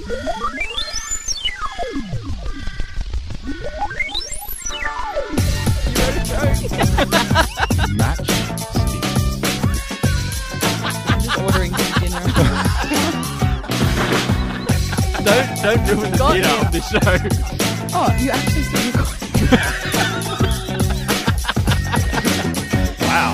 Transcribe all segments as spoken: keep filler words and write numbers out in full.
Match. I'm just ordering some dinner. Don't don't ruin the God, dinner yeah. of this show. Oh, you actually still recording? Wow.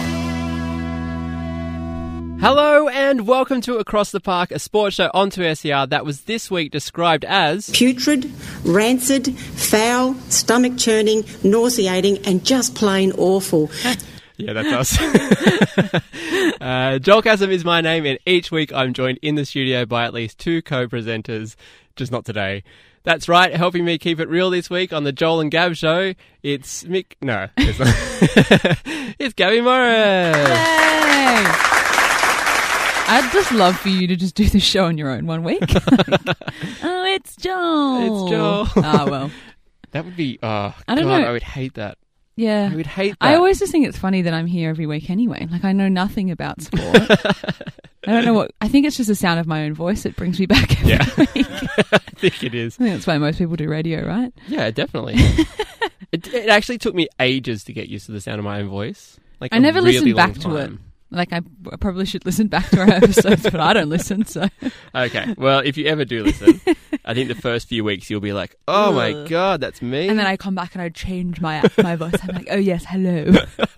Hello and welcome to Across the Park, a sports show on two S E R that was this week described as putrid, rancid, foul, stomach churning, nauseating, and just plain awful. Yeah, that's us. uh, Joel Cassim is my name, and each week I'm joined in the studio by at least two co-presenters, just not today. That's right, helping me keep it real this week on the Joel and Gab show, it's Mick... No, it's not. It's Gabby Morris. Yay! I'd just love for you to just do the show on your own one week. Oh, it's Joel. It's Joel. Ah, well. That would be... Oh, I don't God, know. I would hate that. Yeah. I would hate that. I always just think it's funny that I'm here every week anyway. Like, I know nothing about sport. I don't know what... I think it's just the sound of my own voice that brings me back every Yeah. week. I think it is. I think that's why most people do radio, right? Yeah, definitely. it, it actually took me ages to get used to the sound of my own voice. Like I a never really listened long back to it. time. Like, I, I probably should listen back to our episodes, but I don't listen, so... Okay, well, if you ever do listen, I think the first few weeks you'll be like, oh my Ugh. God, that's me. And then I come back and I change my my voice. I'm like, oh yes, hello.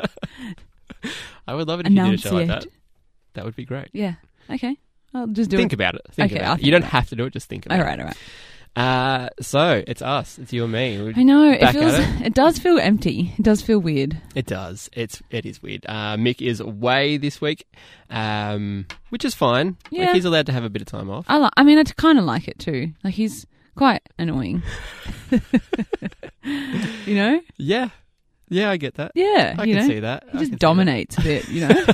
I would love it if you did a show like that. Enunciate. That would be great. Yeah. Okay. I'll just do Think it. about it. Think Okay, about I'll it. think You don't about have to do it, just think about All right, all right. it. Uh, so, it's us. It's you and me. We're I know. It back feels. at it. It does feel empty. It does feel weird. It does. It's it is weird. Uh, Mick is away this week, um, which is fine. Yeah. Like, he's allowed to have a bit of time off. I li- I mean, I kind of like it too. Like, he's quite annoying. You know? Yeah, yeah, I get that. Yeah. I you can know? see that. He I just can see dominates a bit. You know?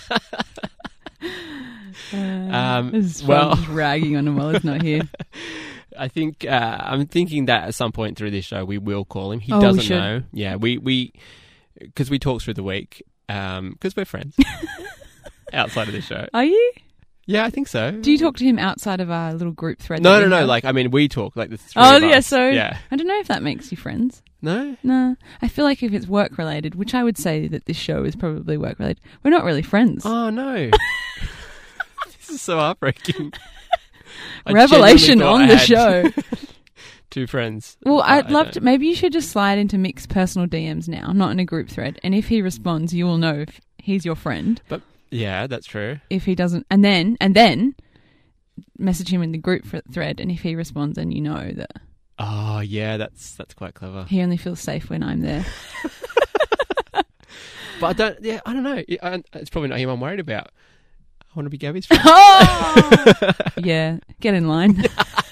uh, Um, this is fun, well- just ragging on him while he's not here. that. I think uh, I'm thinking that at some point through this show we will call him. He Oh, we doesn't should. know. Yeah, we we because we talk through the week because we're friends outside of this show. Are you? Yeah, I think so. Do you talk to him outside of our little group thread? No, that no, we no. have? Like I mean, we talk like the three Oh, of yeah. us. So yeah, I don't know if that makes you friends. no. No, I feel like if it's work related, which I would say that this show is probably work related, we're not really friends. Oh no. This is so heartbreaking. I Revelation genuinely on thought the I had show. Two friends. Well, but I'd I love don't. to. Maybe you should just slide into Mick's personal D Ms now, not in a group thread. And if he responds, you will know if he's your friend. But yeah, that's true. If he doesn't, and then and then message him in the group fr- thread. And if he responds, then you know that Oh yeah, that's that's quite clever. he only feels safe when I'm there. But I don't. Yeah, I don't know. It- I- It's probably not him I'm worried about. I want to be Gabby's friend. Oh, yeah. Get in line.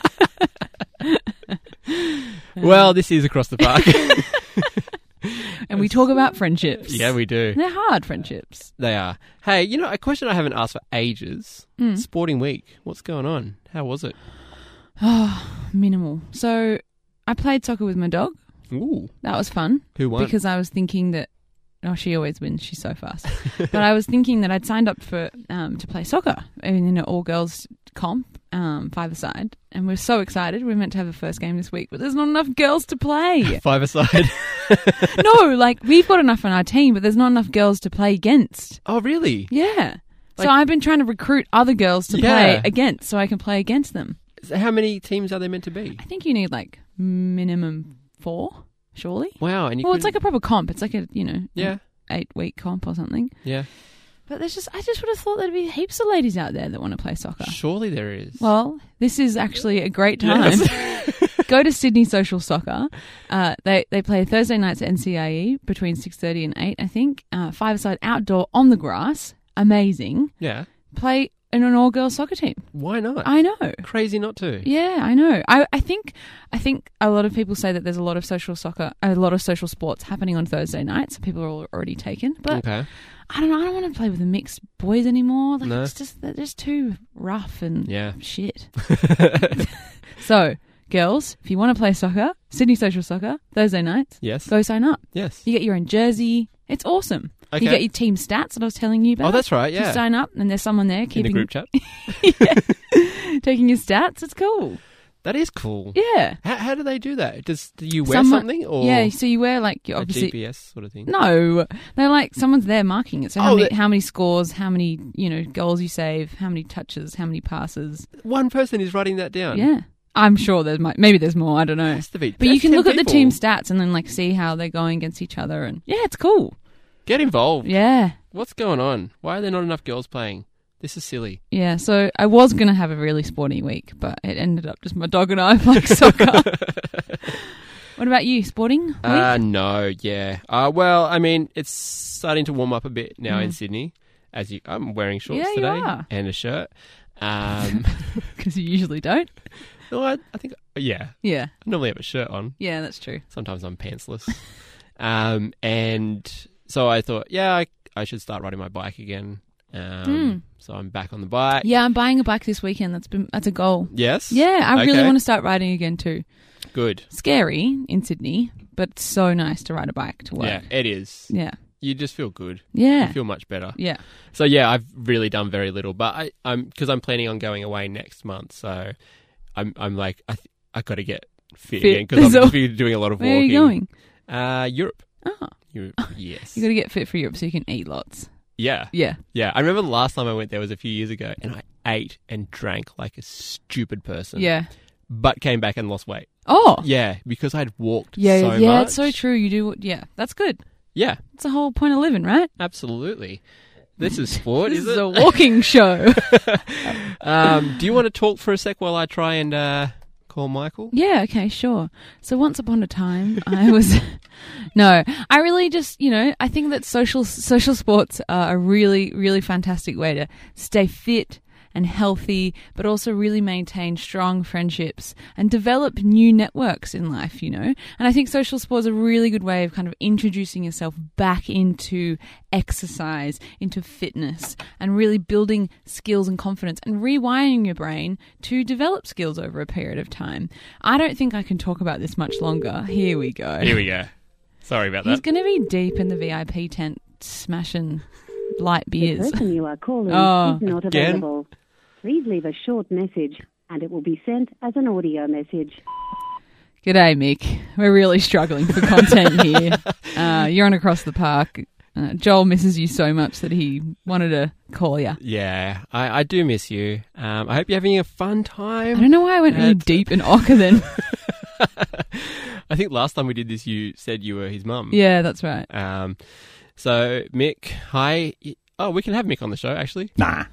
Well, this is Across the Park. And we talk about friendships. Yeah, we do. They're hard friendships. They are. Hey, you know, a question I haven't asked for ages. Mm. Sporting week. What's going on? How was it? Oh, minimal. So I played soccer with my dog. Ooh. That was fun. Who won? Because I was thinking that, oh, she always wins. She's so fast. But I was thinking that I'd signed up for um, to play soccer in an all-girls comp, um, five-a-side. And we're so excited. We're meant to have a first game this week, but there's not enough girls to play. Five-a-side. No, like, we've got enough on our team, but there's not enough girls to play against. Oh, really? Yeah. Like- so I've been trying to recruit other girls to Yeah. play against so I can play against them. So how many teams are there meant to be? I think you need, like, minimum four, surely. Wow. And you Well, it's like couldn't- a proper comp. It's like a, you know, Yeah. eight-week comp or something. Yeah. But there's just, I just would have thought there'd be heaps of ladies out there that want to play soccer. Surely there is. Well, this is actually a great time. Yes. Go to Sydney Social Soccer. Uh, they they play Thursday nights at N C I E between six thirty and eight, I think. Uh, five-a-side outdoor on the grass. Amazing. Yeah. Play in an all-girls soccer team. Why not? I know. Crazy not to. Yeah, I know. I, I think I think a lot of people say that there's a lot of social soccer, a lot of social sports happening on Thursday nights. People are all already taken, but Okay. I don't know. I don't want to play with the mixed boys anymore. Like, No. it's just they're just too rough and Yeah. shit. So, girls, if you want to play soccer, Sydney Social Soccer Thursday nights, Yes. go sign up. Yes. You get your own jersey. It's awesome. Okay. You get your team stats that I was telling you about. Oh, that's right. You Yeah. sign up, and there's someone there In the keeping group chat. yeah, taking your stats. It's cool. That is cool. Yeah. How, how do they do that? Does do you wear Someone- something or Yeah, so you wear like you a obviously G P S sort of thing? no, they're like someone's there marking it. So how Oh, many that- how many scores, how many you know goals you save, how many touches, how many passes. One person is writing that down. Yeah, I'm sure there's might maybe there's more. I don't know. Has to be. But you That's can ten look at the people. team stats and then like see how they're going against each other, and yeah, it's cool. Get involved. Yeah, What's going on? Why are there not enough girls playing? This is silly. yeah. So I was gonna have a really sporty week, but it ended up just my dog and I playing soccer. What about you? Sporting week? Uh, no, yeah. Uh, well, I mean, it's starting to warm up a bit now in Mm. Sydney. As you, I'm wearing shorts Yeah, you today are. and a shirt. Um, Because you usually don't. no, I, I think, yeah, Yeah, I normally have a shirt on. yeah, that's true. Sometimes I'm pantsless. um, and so I thought, yeah, I, I should start riding my bike again. Um, Mm. So I'm back on the bike. Yeah, I'm buying a bike this weekend. That's been that's a goal. Yes? Yeah, I really Okay. want to start riding again too. Good. Scary in Sydney, but it's so nice to ride a bike to work. Yeah, it is. Yeah. You just feel good. Yeah. You feel much better. Yeah. So yeah, I've really done very little, but I, I'm because I'm planning on going away next month. So I'm I'm like I th- I got to get fit, Fit. again because I'm So- just been doing a lot of Where walking. are you going? Uh, Europe. Oh, Europe. Yes. you got to get fit for Europe so you can eat lots. yeah. Yeah. Yeah. I remember the last time I went there was a few years ago, and I ate and drank like a stupid person. Yeah. But came back and lost weight. Oh. Yeah, because I'd walked. Yeah. so yeah. much. It's so true. You do. Yeah. That's good. Yeah. That's the whole point of living, right? Absolutely. This is sport, This is is it? a walking show. um, do you want to talk for a sec while I try and uh, call Michael? Yeah, okay, sure. So once upon a time, I was no, I really just, you know, I think that social social sports are a really really fantastic way to stay fit and healthy, but also really maintain strong friendships and develop new networks in life, you know. And I think social sports are a really good way of kind of introducing yourself back into exercise, into fitness, and really building skills and confidence and rewiring your brain to develop skills over a period of time. I don't think I can talk about this much longer. Here we go. Here we go. Sorry about He's that. going to be deep in the V I P tent smashing light The beers. person you are calling Oh, is not again? available. Please leave a short message and it will be sent as an audio message. G'day, Mick. We're really struggling for content here. Uh, you're on Across the Park. Uh, Joel misses you so much that he wanted to call you. Yeah, I, I do miss you. Um, I hope you're having a fun time. I don't know why I went really That's- deep in Ocker then. I think last time we did this, you said you were his mum. Yeah, that's right. Um, so Mick, hi. Oh, we can have Mick on the show, actually. Nah,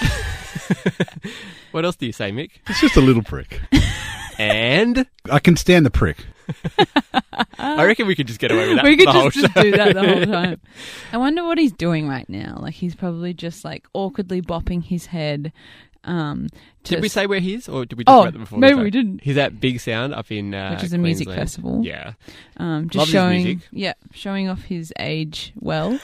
What else do you say, Mick? it's just a little prick. And I can stand the prick. I reckon we could just get away with that. We could the whole just, just show. do that the whole time. I wonder what he's doing right now. Like, he's probably just, like, awkwardly bopping his head. Um, Did we just- say where he is, or did we talk Oh, about that before? maybe the show? we didn't. He's at Big Sound up in uh, Which is a music Queensland. festival. Yeah. Um, just Loves his showing, music. yeah, showing off his age well.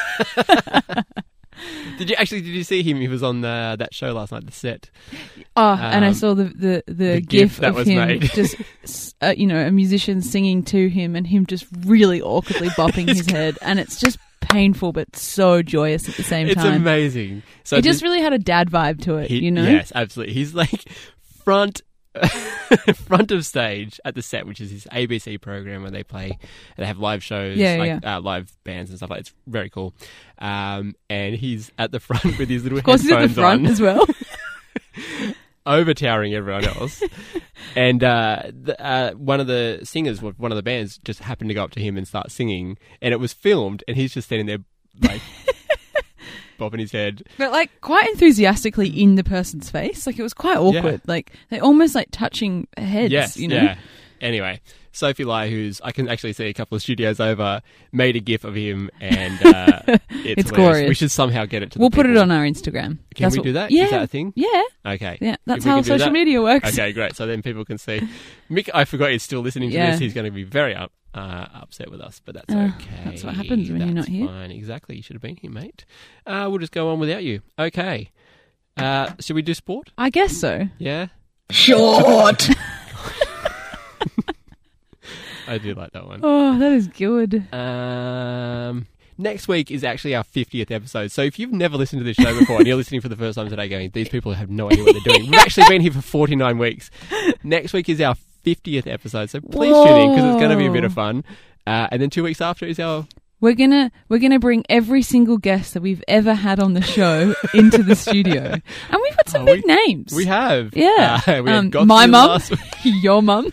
Did you actually? Did you see him? He was on uh, that show last night, The Set. Oh, and I Um, saw the the, the, the gif, gif that of was him made. just, s- uh, you know, a musician singing to him and him just really awkwardly bopping his head, and it's just painful but so joyous at the same It's time. amazing. So It just this- really had a dad vibe to it, he- you know. Yes, absolutely. He's like front. front of stage at The Set, which is his A B C program where they play, they have live shows, Yeah, like yeah. Uh, live bands and stuff like that. It's very cool. Um, and he's at the front with his little Of course, he's at the headphones front on, as well. over towering everyone else. and uh, the, uh, one of the singers, one of the bands, just happened to go up to him and start singing, and it was filmed, and he's just standing there like bobbing his head. But like quite enthusiastically in the person's face. Like it was quite awkward. Like they almost like touching heads, Yes, you know. yeah. Anyway, Sophie Lai, who's I can actually see a couple of studios over, made a gif of him, and uh, it's, It's hilarious. glorious. We should somehow get it to. We'll the put it people. on our Instagram. Can That's we what- do that? Yeah. Is that a thing? Yeah. Okay. Yeah. That's If we how can do social that- media works. Okay, great. So then people can see. Mick, I forgot he's still listening to Yeah. this. He's going to be very up, uh, upset with us, but that's Uh, okay. that's what happens when you're That's not here. Fine. Exactly. You should have been here, mate. Uh, we'll just go on without you. Okay. Uh, should we do sport? I guess so. Yeah. Short. I do like that one. Oh, that is good. Um, Next week is actually our fiftieth episode. So if you've never listened to this show before and you're listening for the first time today going, these people have no idea what they're doing. We've actually been here for forty-nine weeks. Next week is our fiftieth episode. So please Whoa. tune in because it's going to be a bit of fun. Uh, and then two weeks after is our... We're gonna we're gonna bring every single guest that we've ever had on the show into the studio, and we've got some Oh, big we- names. We have. Yeah. Uh, we Um, had Gotsy my mum, last week. your mum.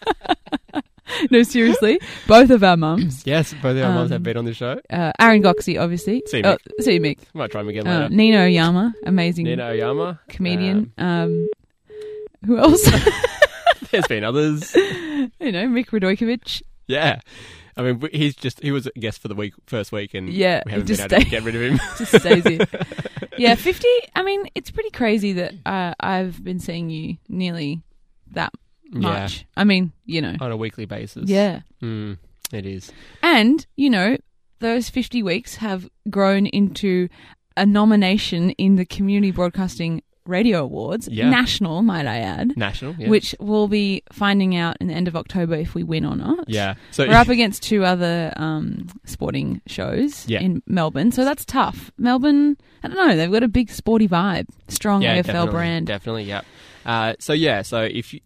No, seriously, both of our mums. Yes, both of our mums Um, have been on the show. Uh, Aaron Goxie, obviously. See you, Oh, Mick. see you, Mick. Might try him again Uh, later. Nina Oyama, amazing Nina Oyama. comedian. Um, who else? Um, there's been others. You know, Mick Radojkovic. Yeah. I mean, w- he's just, he was a guest for the week, first week, and Yeah, we he haven't just been able to stayed- get rid of him. Just stays here. Yeah, fifty. I mean, it's pretty crazy that uh, I've been seeing you nearly that much. I mean, you know. On a weekly basis. Yeah. Mm, it is. And, you know, those fifty weeks have grown into a nomination in the Community Broadcasting Radio Awards, Yeah. national, might I add, National, yeah. which we'll be finding out in the end of October if we win or not. Yeah. So We're up against two other um, sporting shows Yeah. in Melbourne, so that's tough. Melbourne, I don't know, they've got a big sporty vibe, strong yeah, A F L definitely, brand. Definitely, yeah. Uh, so, yeah, so if you,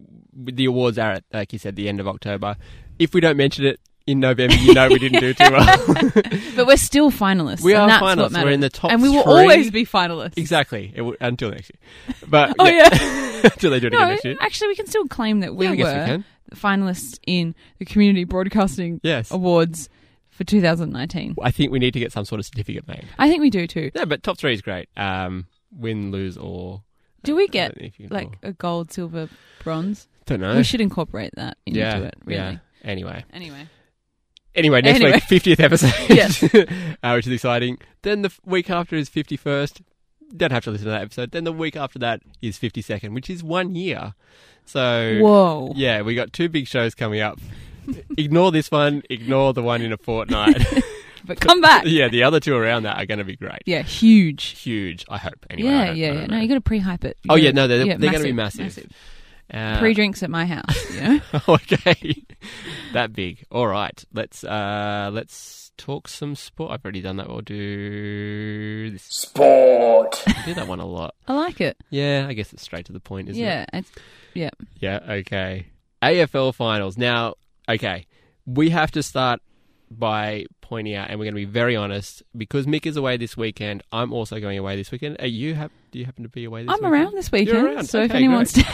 the awards are, at, like you said, the end of October. If we don't mention it in November, you know we didn't do too well. But we're still finalists. We and are that's finalists. What matters. We're in the top and we will three. always be finalists. Exactly. It w- until next year. But Oh, yeah. until they do it again No, next year. actually, we can still claim that we Yeah, I guess we were can. finalists in the Community Broadcasting Yes. Awards for two thousand nineteen. I think we need to get some sort of certificate made. I think we do too. Yeah, but top three is great. Um, win, lose, or... Do we I get don't know if you can like call- a gold, silver, bronze? Don't know. We should incorporate that into yeah, it, really. yeah. Anyway. Anyway. Anyway, next Anyway. week, fiftieth episode. Yes. uh, which is exciting. Then the f- week after is fifty-first. Don't have to listen to that episode. Then the week after that is fifty-second, which is one year. So, Whoa. yeah, we got two big shows coming up. Ignore this one. Ignore the one in a fortnight. But come back. Yeah, the other two around that are going to be great. Yeah, huge. Huge, I hope. Anyway, I yeah, don't- yeah, I yeah. don't No, know. you got to pre-hype it. You Oh, yeah, gotta- no, they're, yeah, they're going to be massive. Uh, Pre-drinks at my house, you know? okay, that big. All right, let's uh, let's talk some sport. I've already done that. We'll do this. Sport. I do that one a lot. I like it. Yeah, I guess it's straight to the point, isn't yeah, it? it's, yeah. Yeah. Okay. A F L finals now. Okay, we have to start by pointing out, and we're going to be very honest, because Mick is away this weekend. I'm also going away this weekend. Are you have? Do you happen to be away this I'm weekend? around this weekend, You're around. so if Okay, anyone's great.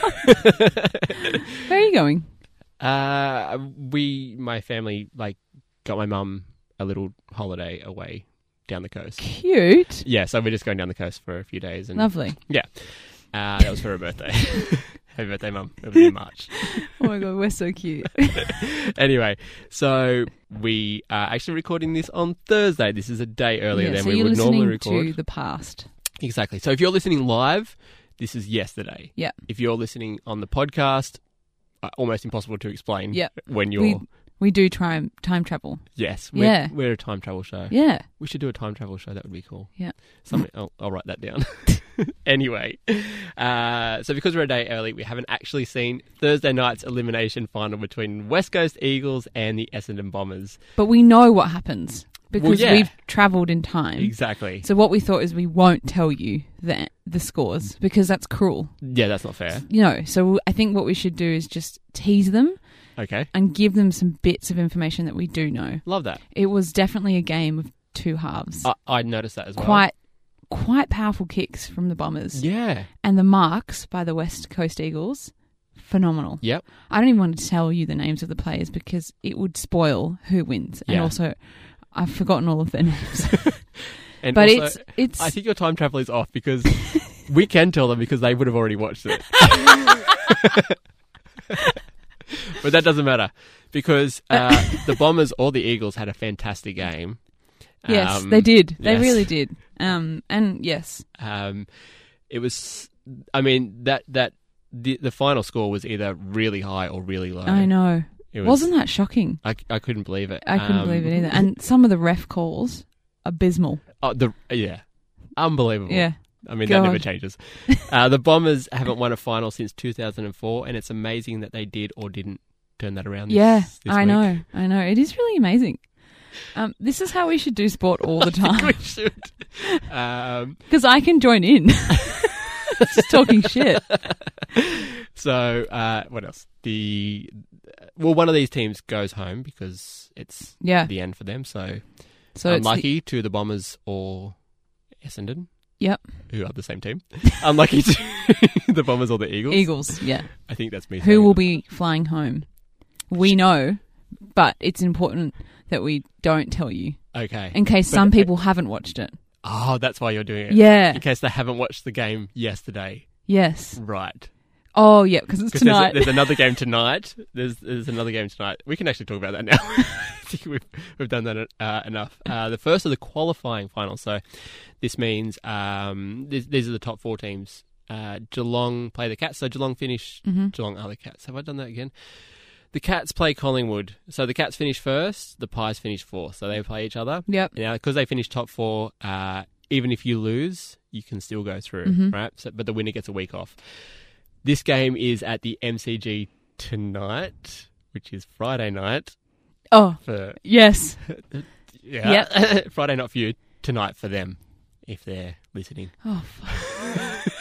Where are you going? Uh, we, my family, like, got my mum a little holiday away down the coast. Cute. Yeah, so we're just going down the coast for a few days. And Lovely. Yeah, uh, that was for her birthday. Happy birthday, mum. It was in March. Oh my god, we're so cute. Anyway, so we are actually recording this on Thursday. This is a day earlier Yeah, than so we you're would normally listening record. to the past. Exactly. So if you're listening live, this is yesterday. Yeah. If you're listening on the podcast, uh, almost impossible to explain. Yeah. When you're We we do time time travel. yes, we're, Yeah. we're a time travel show. Yeah. We should do a time travel show. That would be cool. Yeah. Something. I'll, I'll write that down. Anyway, uh, so because we're a day early, we haven't actually seen Thursday night's elimination final between West Coast Eagles and the Essendon Bombers. But we know what happens because yeah. we've travelled in time. Exactly. So what we thought is we won't tell you the the scores because that's cruel. Yeah, that's not fair. You know, so I think what we should do is just tease them Okay. and give them some bits of information that we do know. Love that. It was definitely a game of two halves. I, I noticed that as well. Quite quite powerful kicks from the Bombers. Yeah. And the marks by the West Coast Eagles, phenomenal. Yep. I don't even want to tell you the names of the players because it would spoil who wins. And Yeah. also, I've forgotten all of their names. And but also, it's it's I think your time travel is off because we can tell them because they would have already watched it. But that doesn't matter because uh, the Bombers or the Eagles had a fantastic game. yes, Um, they did. They yes. really did. Um, and yes, Um, it was. I mean that that the the final score was either really high or really low. I know. It was, Wasn't that shocking? I, I couldn't believe it. I couldn't Um, believe it either. And some of the ref calls, abysmal. Oh, the yeah, unbelievable. Yeah. I mean, that never God. changes. Uh, the Bombers haven't won a final since two thousand four, and it's amazing that they did or didn't turn that around this, Yeah, this I week. know. I know. It is really amazing. Um, this is how we should do sport all the I time. think we should. Um, Because I can join in. Just talking shit. so, uh, what else? The well, one of these teams goes home because it's Yeah. the end for them. So, So it's unlucky to the Bombers or Essendon, the, yep. who are the same team. Unlucky to the Bombers or the Eagles. Eagles, yeah. I think that's me. Who saying will it. be flying home? We know, but it's important that we don't tell you Okay. in case But- some people haven't watched it. Oh, that's why you're doing it. Yeah. In case they haven't watched the game yesterday. Yes. Right. Oh, yeah, because it's Because tonight. there's, there's another game tonight. There's there's another game tonight. We can actually talk about that now. I think we've we've done that uh, enough. Uh, the first of the qualifying finals. So this means um, these, these are the top four teams. Uh, Geelong play the Cats. So Geelong finish. Mm-hmm. Geelong are the Cats. Have I done that again? The Cats play Collingwood. So the Cats finish first. The Pies finish fourth. So they play each other. Yep. Now, because they finish top four, uh, even if you lose, you can still go through, Mm-hmm. right? So, but the winner gets a week off. This game is at the M C G tonight, which is Friday night. Oh, For yes. yeah, Friday night for you, tonight for them, if they're listening. Oh, fuck.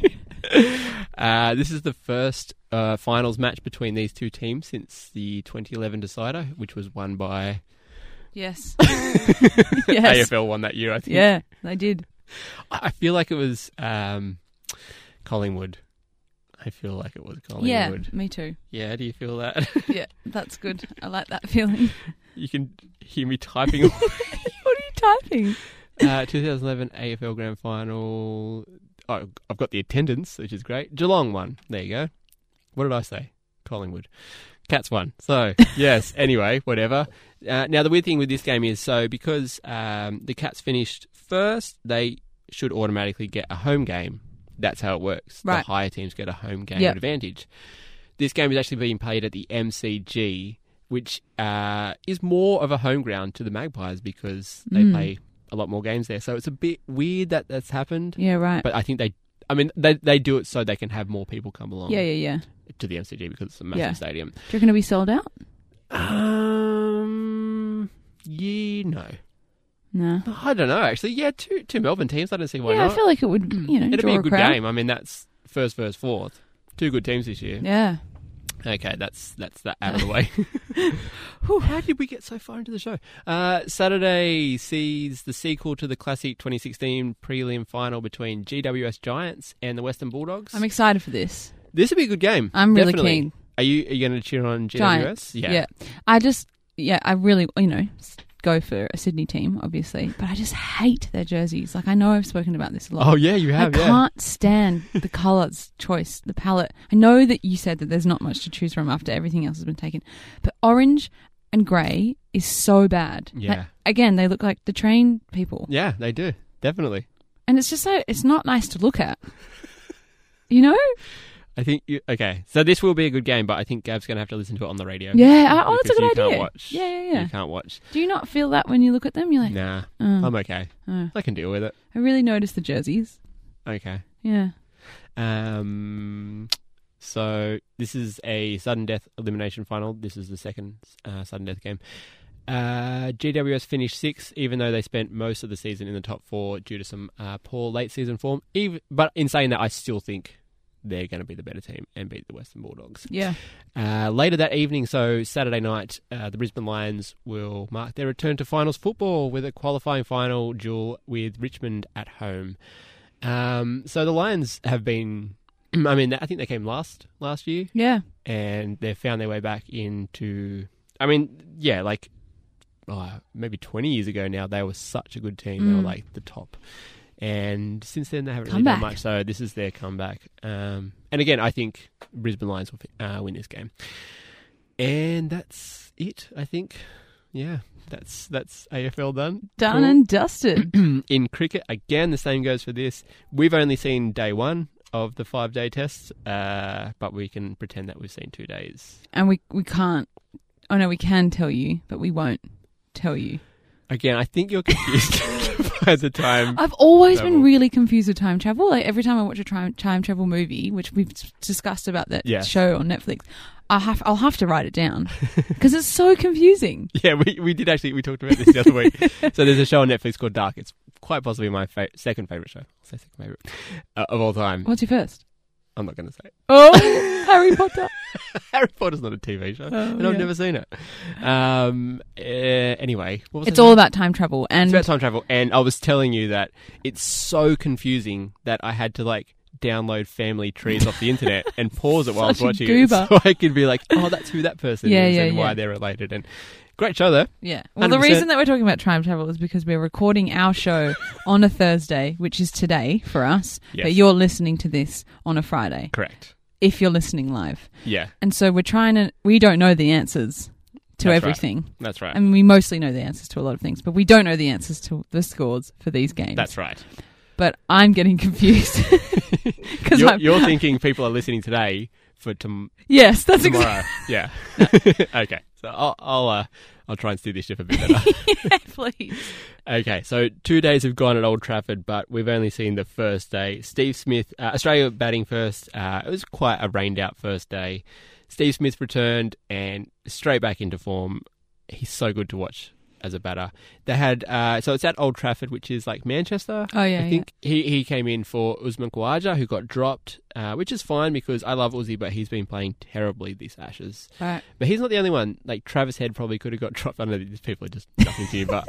Uh, this is the first uh, finals match between these two teams since the twenty eleven decider, which was won by Yes. A yes. F L won that year, I think. Yeah, they did. I I feel like it was um, Collingwood. I feel like it was Collingwood. Yeah, me too. Yeah, do you feel that? Yeah, that's good. I like that feeling. You can hear me typing. What are you typing? uh, twenty eleven A F L Grand Final. Oh, I've got the attendance, which is great. Geelong won. There you go. What did I say? Collingwood. Cats won. So, yes, anyway, whatever. Uh, now, the weird thing with this game is, so because um, the Cats finished first, they should automatically get a home game. That's how it works. Right. The higher teams get a home game Yep. advantage. This game is actually being played at the M C G, which uh, is more of a home ground to the Magpies because they Mm. play a lot more games there. So it's a bit weird that that's happened. Yeah, right. But I think they, I mean, they they do it so they can have more people come along yeah, yeah, yeah. to the M C G because it's a massive Yeah. stadium. Do you reckon it'll be sold out? Um, yeah, no. No. I don't know, actually. Yeah, two two Melbourne teams. I don't see why yeah, not. I feel like it would, you know, It'd draw be a good crowd. game. I mean, that's first versus fourth. Two good teams this year. Yeah. Okay, that's that's that out of the way. Whew, how did we get so far into the show? Uh, Saturday sees the sequel to the classic twenty sixteen prelim final between G W S Giants and the Western Bulldogs. I'm excited for this. This would be a good game. I'm really Definitely. keen. Are you are you going to cheer on G W S? Giants. Yeah. I just, yeah, I really, you know, s- go for a Sydney team, obviously, but I just hate their jerseys. Like, I know I've spoken about this a lot. Oh yeah, you have. I yeah. can't stand the colours choice, the palette. I know that you said that there's not much to choose from after everything else has been taken, but orange and grey is so bad. Yeah. Like, again, they look like the train people. Yeah, they do. Definitely. And it's just so, it's not nice to look at. You know? I think you, okay. So this will be a good game, but I think Gab's going to have to listen to it on the radio. Yeah. I- Oh, that's a because good you idea. Can't watch. Yeah, yeah, yeah. You can't watch. Do you not feel that when you look at them? You're like, Nah, oh, I'm okay. oh. I can deal with it. I really notice the jerseys. Okay. Yeah. Um. So this is a sudden death elimination final. This is the second uh, sudden death game. Uh, G W S finished sixth, even though they spent most of the season in the top four due to some uh, poor late season form. Even, but in saying that, I still think they're going to be the better team and beat the Western Bulldogs. Yeah. Uh, later that evening, so Saturday night, uh, the Brisbane Lions will mark their return to finals football with a qualifying final duel with Richmond at home. Um, so the Lions have been, I mean, I think they came last last year, Yeah. and they've found their way back into, I mean, yeah, like oh, maybe twenty years ago now, they were such a good team. They were Mm. like the top. And since then, they haven't really Comeback. done much. So this is their comeback. Um, and again, I think Brisbane Lions will uh, win this game. And that's it, I think. Yeah, that's that's A F L done. Done Cool. and dusted. In cricket, again, the same goes for this. We've only seen day one of the five-day tests, uh, but we can pretend that we've seen two days. And we, we can't, oh no, we can tell you, but we won't tell you. Again, I think you're confused. by the time. I've always travel. been really confused with time travel. Like every time I watch a time, time travel movie, which we've discussed about that Yes. show on Netflix, I have I'll have to write it down because it's so confusing. Yeah, we we did actually, we talked about this the other week. So there's a show on Netflix called Dark. It's quite possibly my fa- second favourite show. I'll say second favourite uh, of all time. What's your first? I'm not going to say. Oh, Harry Potter. Harry Potter's not a T V show, Oh, and I've yeah. never seen it. Um. Uh, anyway, what was It's I all saying? about time travel, and It's about time travel, and I was telling you that it's so confusing that I had to like download family trees off the internet and pause it while I was Such a watching goober. it, so I could be like, oh, that's who that person Yeah, is yeah, and why yeah. they're related. And great show though. yeah. Well, the one hundred percent. reason that we're talking about time travel is because we're recording our show on a Thursday, which is today for us, Yes. but you're listening to this on a Friday Correct. if you're listening live. Yeah, And so we're trying to, we don't know the answers to That's right. everything. that's right. I mean, we mostly know the answers to a lot of things, but we don't know the answers to the scores for these games. That's right. But I'm getting confused. Because You're, I'm, you're thinking people are listening today for tom- yes, that's tomorrow. exactly. Yeah. Okay. So I'll I'll uh, I'll try and steer this ship a bit better. Yeah, please. Okay, so two days have gone at Old Trafford, but we've only seen the first day. Steve Smith, uh, Australia batting first. Uh, it was quite a rained-out first day. Steve Smith returned and straight back into form. He's so good to watch as a batter. They had uh, so it's at Old Trafford, which is like Manchester. Oh, yeah, I think he he came in for Usman Khawaja, who got dropped, uh, which is fine because I love Uzi, but he's been playing terribly this Ashes. Right. But he's not the only one. Like Travis Head probably could have got dropped. I know these people are just nothing to you, but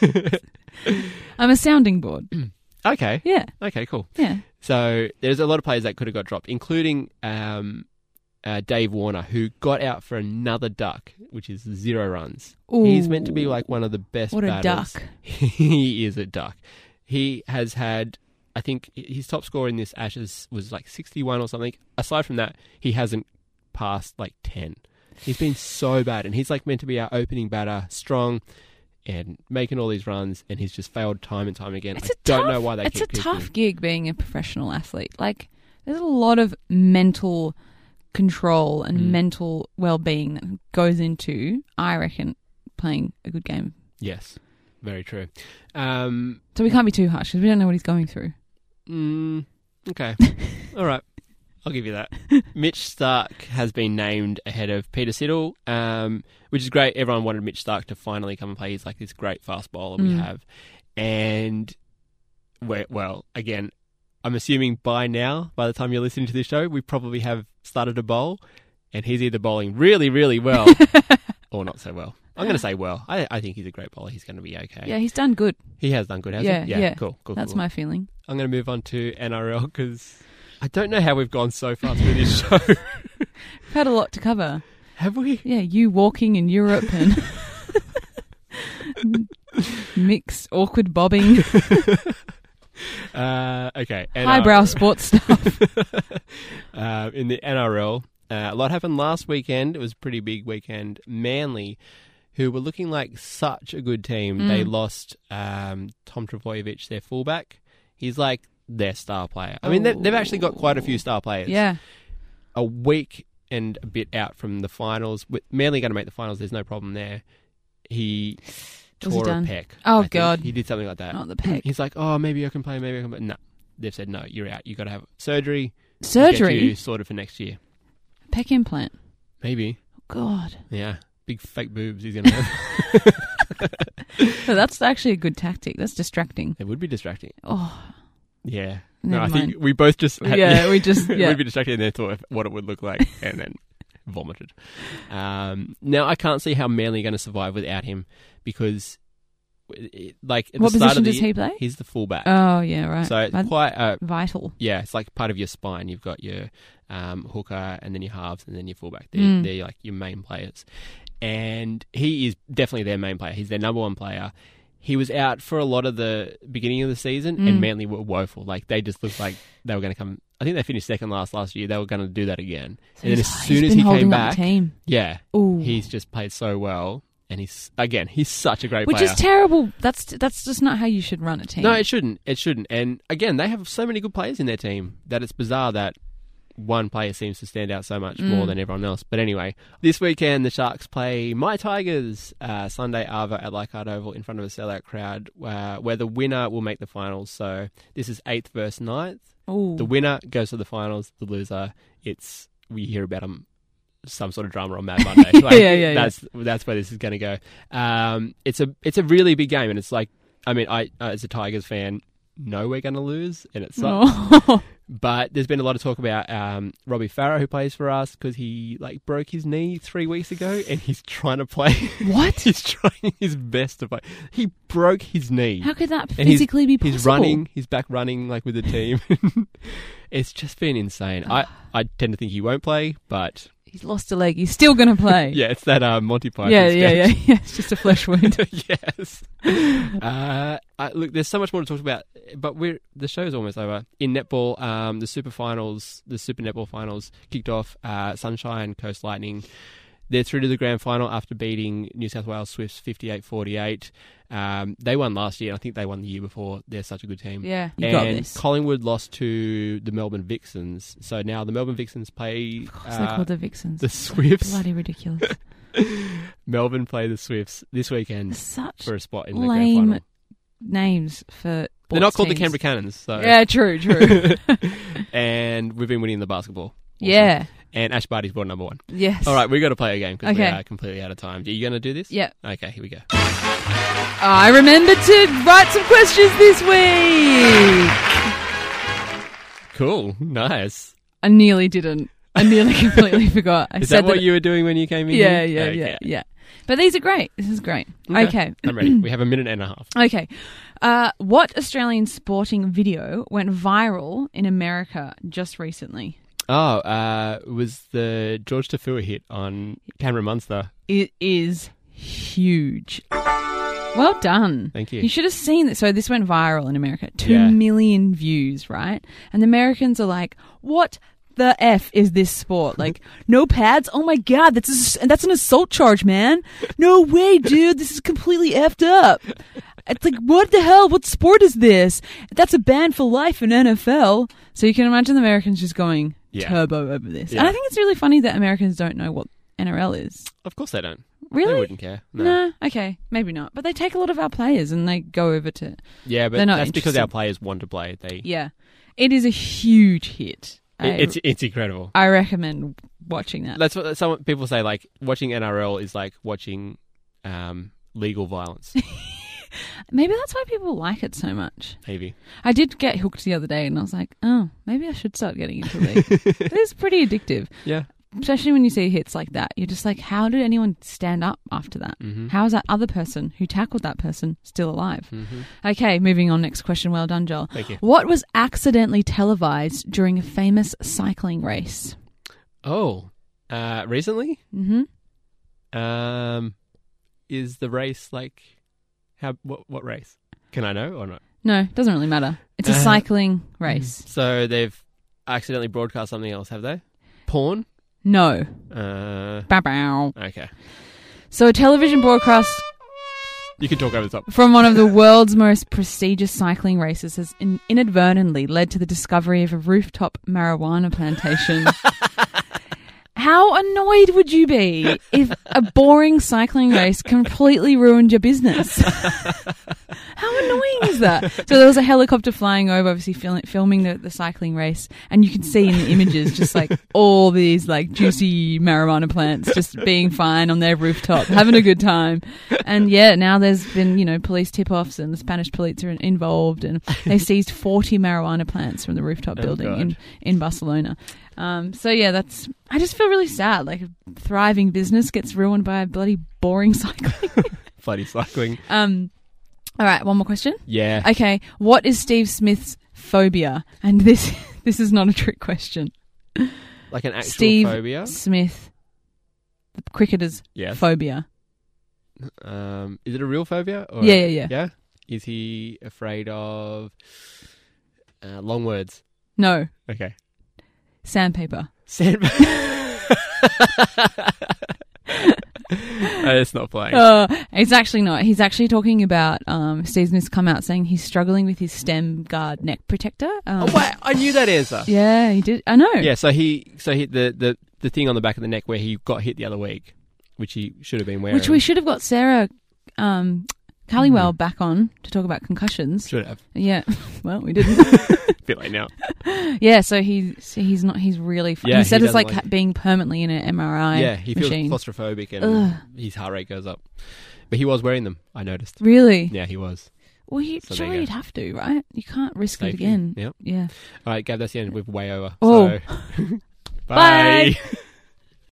I'm a sounding board. okay, Yeah, okay, cool. yeah. So there's a lot of players that could have got dropped, including um, uh, Dave Warner, who got out for another duck, which is zero runs. He's meant to be like one of the best What a batters. duck. He is a duck. He has had, I think, his top score in this Ashes was like sixty-one or something. Aside from that, he hasn't passed like ten. He's been so bad, and he's like meant to be our opening batter, strong, and making all these runs, and he's just failed time and time again. It's I a don't tough, know why they It's keep a keeping tough him. gig being a professional athlete. Like, there's a lot of mental control and Mm. mental well-being that goes into, I reckon, playing a good game. Yes, very true. Um, So we can't be too harsh because we don't know what he's going through. mm, okay, all right. I'll give you that. Mitch Stark has been named ahead of Peter Siddle, um, which is great. Everyone wanted Mitch Stark to finally come and play. He's like this great fast bowler we Mm. have. And, we're, well, again, I'm assuming by now, by the time you're listening to this show, we probably have started to bowl. And he's either bowling really, really well or not so well. I'm going to say well. I, I think he's a great bowler. He's going to be okay. Yeah, he's done good. He has done good, hasn't Yeah, he? yeah. Cool, cool, That's cool. my feeling. I'm going to move on to N R L because I don't know how we've gone so fast through this show. We've had a lot to cover. Have we? Yeah, you walking in Europe and mixed awkward bobbing, Uh, okay. highbrow sports stuff. uh, in the N R L, uh, a lot happened last weekend. It was a pretty big weekend. Manly, who were looking like such a good team, Mm. they lost um, Tom Trbojevic, their fullback. He's like their star player. I mean, they, they've actually got quite a few star players. Yeah. A week and a bit out from the finals. With Manly going to make the finals, there's no problem there. He Was he tore a done? pec. Oh, I think. God. He did something like that. Not the pec. He's like, oh, maybe I can play, maybe I can play. No, they've said, no, you're out. you got to have surgery. Get Surgery? you sorted for next year. Pec implant. Maybe. God. Yeah. Big fake boobs he's going to have. So that's actually a good tactic. That's distracting. It would be distracting. Oh, Yeah. No, Never I think mind. we both just had, Yeah, we just- it yeah. would be distracted and then thought of what it would look like and then vomited. Um, now, I can't see how Manly are going to survive without him because, it, like, at what the start position of the does he play? he's the fullback. Oh, yeah, right. so it's That's quite a, vital. yeah, it's like part of your spine. You've got your um, hooker and then your halves and then your fullback. They're, Mm. they're like your main players. And he is definitely their main player. He's their number one player. He was out for a lot of the beginning of the season Mm. and Manly were woeful. Like they just looked like they were going to come. I think they finished second last last year. They were going to do that again. So and then he's- as he's soon as been he holding came up the back, team. yeah, Ooh. he's just played so well. And he's, again, he's such a great Which player. is terrible. That's that's just not how you should run a team. No, it shouldn't. It shouldn't. And again, they have so many good players in their team that it's bizarre that one player seems to stand out so much Mm. more than everyone else. But anyway, this weekend the Sharks play My Tigers uh, Sunday Arvo at Leichhardt Oval in front of a sellout crowd, uh, where the winner will make the finals. So this is eighth versus ninth. Ooh. The winner goes to the finals. The loser, it's we hear about them. Some sort of drama on Mad Monday. Like, yeah, yeah, that's yeah. that's where this is going to go. Um, it's a it's a really big game, and it's like, I mean, I uh, as a Tigers fan, know we're going to lose, and it sucks. Oh. But there's been a lot of talk about um, Robbie Farah, who plays for us, because he like broke his knee three weeks ago, and he's trying to play. What? He's trying his best to play. He broke his knee. How could that And he's- physically be possible? He's running. He's back running like with the team. It's just been insane. I, I tend to think he won't play, but He's lost a leg. He's still going to play. yeah, it's that uh, Monty Python yeah, yeah, yeah, sketch. yeah. It's just a flesh wound. Yes. Uh, I, look, there's so much more to talk about, but we're the show's almost over. In netball, um, the super finals, the super netball finals kicked off. Uh, Sunshine Coast Lightning, they're through to the grand final after beating New South Wales Swifts fifty-eight forty-eight. Um, they won last year. I think they won the year before. They're such a good team. Yeah, you got And this. Collingwood lost to the Melbourne Vixens. So now the Melbourne Vixens play Of course uh, they called the Vixens. the Swifts. Bloody ridiculous. Melbourne play the Swifts this weekend Such for a spot in the grand lame final. names for They're not sports called the teams. Canberra Cannons. So. Yeah, true, true. And we've been winning the basketball. Awesome. Yeah. And Ash Barty's brought number one. Yes. All right, we've got to play a game because Okay. we are completely out of time. Are you going to do this? Yeah. Okay, here we go. I remembered to write some questions this week. Cool. Nice. I nearly didn't. I nearly completely forgot. I Is said that what you were doing when you came in? Yeah, here? yeah, Okay. yeah, yeah. But these are great. This is great. Okay. I'm ready. We have a minute and a half. Okay. Uh, what Australian sporting video went viral in America just recently? Oh, uh, it was the George Tafua hit on Cameron Munster. It is huge. Well done. Thank you. You should have seen it. So this went viral in America. Two Yeah. million views, right? And the Americans are like, what the F is this sport? Like, no pads? Oh my God, that's a, that's an assault charge, man. No way, dude. This is completely effed up. It's like, what the hell? What sport is this? That's a ban for life in N F L. So you can imagine the Americans just going Yeah. turbo over this. Yeah. And I think it's really funny that Americans don't know what N R L is. Of course they don't. Really? They wouldn't care. No. No, okay, maybe not. But they take a lot of our players and they go over to... Yeah, but They're not that's because interested. our players want to play. They. Yeah. It is a huge hit. I, It, it's it's incredible. I recommend watching that. That's what some people say. Like watching N R L is like watching um, legal violence. Maybe that's why people like it so much. Maybe. I did get hooked the other day and I was like, oh, maybe I should start getting into league. It is pretty addictive. Yeah. Especially when you see hits like that. You're just like, how did anyone stand up after that? Mm-hmm. How is that other person who tackled that person still alive? Mm-hmm. Okay, moving on. Next question. Well done, Joel. Thank you. What was accidentally televised during a famous cycling race? Oh, uh, recently, Mm-hmm. um, is the race like how? What, what race? Can I know or not? No, doesn't really matter. It's a Uh, cycling race. So they've accidentally broadcast something else, have they? Porn? No. Uh, Bow, bow. okay. So a television broadcast You can talk over the top. from one of the world's most prestigious cycling races has in- inadvertently led to the discovery of a rooftop marijuana plantation. How annoyed would you be if a boring cycling race completely ruined your business? How annoying is that? So there was a helicopter flying over, obviously fil- filming the, the cycling race, and you can see in the images just like all these like juicy marijuana plants just being fine on their rooftop, having a good time. And yeah, now there's been, you know, police tip-offs and the Spanish police are involved, and they seized forty marijuana plants from the rooftop Oh, building God. in, in Barcelona. Um, so yeah, that's, I just feel really sad. Like a thriving business gets ruined by a bloody boring cycling. Bloody cycling. um, all right, one more question. Yeah. Okay, what is Steve Smith's phobia? And this this is not a trick question. Like an actual Steve phobia. Smith, the cricketer's Yes. phobia. Um, is it a real phobia? Or Yeah, yeah, yeah. Yeah. Is he afraid of uh, long words? No, Okay. sandpaper. Sand. No, it's not playing. Uh, it's actually not. He's actually talking about um, Steve Smith's come out saying he's struggling with his stem guard neck protector. Um, Oh, wait, I knew that answer. Yeah, he did. I know. Yeah, so he so he the, the, the thing on the back of the neck where he got hit the other week, which he should have been wearing. Which we should have got Sarah um, Callywell back on to talk about concussions. should have. Yeah. Well, we didn't. A bit late now. Yeah, so he so he's not. He's really. Fun. Yeah, he said he it's like, doesn't like- ha- being permanently in an M R I. Yeah, he feels machine. claustrophobic and Ugh. his heart rate goes up. But he was wearing them, I noticed. Really? Yeah, he was. Well, you, So there surely you you'd go. have to, right? You can't risk Safety. it again. Yep. Yeah. All right, Gav, that's the end. We're way over. Oh. So, Bye. bye.